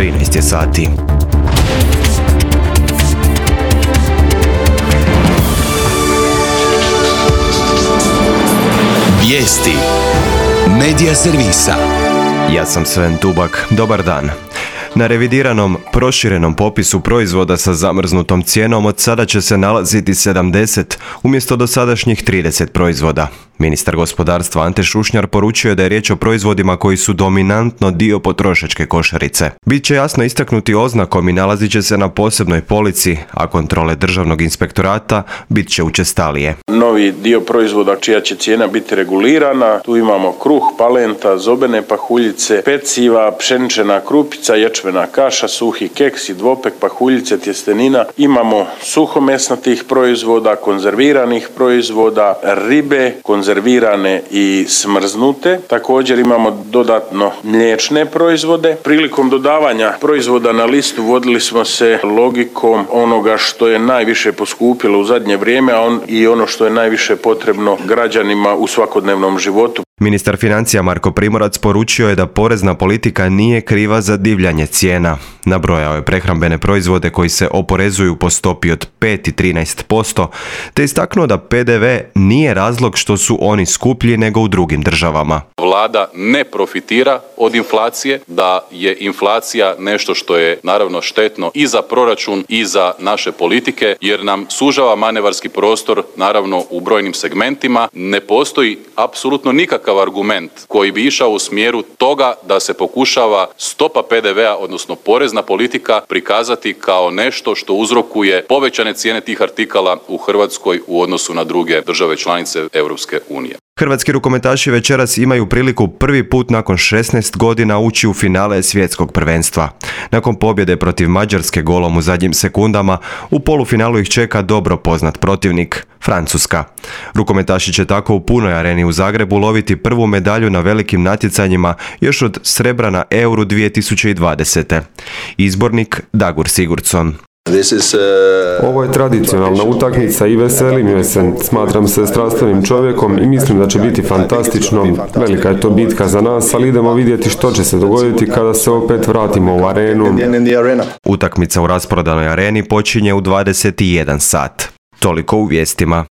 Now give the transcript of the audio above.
13 je sati. Vijesti Medija servisa. Ja sam Sven Tubak, dobar dan. Na revidiranom, proširenom popisu proizvoda sa zamrznutom cijenom od sada će se nalaziti 70 umjesto dosadašnjih 30 proizvoda. Ministar gospodarstva Ante Šušnjar poručio je da je riječ o proizvodima koji su dominantno dio potrošačke košarice. Biće jasno istaknuti oznakom i nalazit će se na posebnoj polici, a kontrole državnog inspektorata bit će učestalije. Novi dio proizvoda čija će cijena biti regulirana, tu imamo kruh, palenta, zobene pahuljice, peciva, pšenična krupica, ječmena kaša, suhi keks i dvopek, pahuljice, tjestenina. Imamo suhomesnatih proizvoda, konzerviranih proizvoda, ribe, konzervirane i smrznute. Također imamo dodatno mliječne proizvode. Prilikom dodavanja proizvoda na listu vodili smo se logikom onoga što je najviše poskupilo u zadnje vrijeme, a i ono što je najviše potrebno građanima u svakodnevnom životu. Ministar financija Marko Primorac poručio je da porezna politika nije kriva za divljanje cijena. Nabrojao je prehrambene proizvode koji se oporezuju po stopi od 5 i 13%, te istaknuo da PDV nije razlog što su oni skuplji nego u drugim državama. Vlada ne profitira od inflacije, da je inflacija nešto što je naravno štetno i za proračun i za naše politike, jer nam sužava manevarski prostor naravno u brojnim segmentima. Ne postoji apsolutno nikakav argument koji bi išao u smjeru toga da se pokušava stopa PDV-a, odnosno porezna politika, prikazati kao nešto što uzrokuje povećane cijene tih artikala u Hrvatskoj u odnosu na druge države članice Europske unije. Hrvatski rukometaši večeras imaju priliku prvi put nakon 16 godina ući u finale svjetskog prvenstva. Nakon pobjede protiv Mađarske golom u zadnjim sekundama, u polufinalu ih čeka dobro poznat protivnik, Francuska. Rukometaši će tako u punoj areni u Zagrebu loviti prvu medalju na velikim natjecanjima još od srebra na Euru 2020. Izbornik Dagur Sigurdsson. Ovo je tradicionalna utakmica i veselim joj se. Smatram se strastvenim čovjekom i mislim da će biti fantastično. Velika je to bitka za nas, ali idemo vidjeti što će se dogoditi kada se opet vratimo u arenu. Utakmica u rasprodanoj areni počinje u 21 sat. Toliko u vijestima.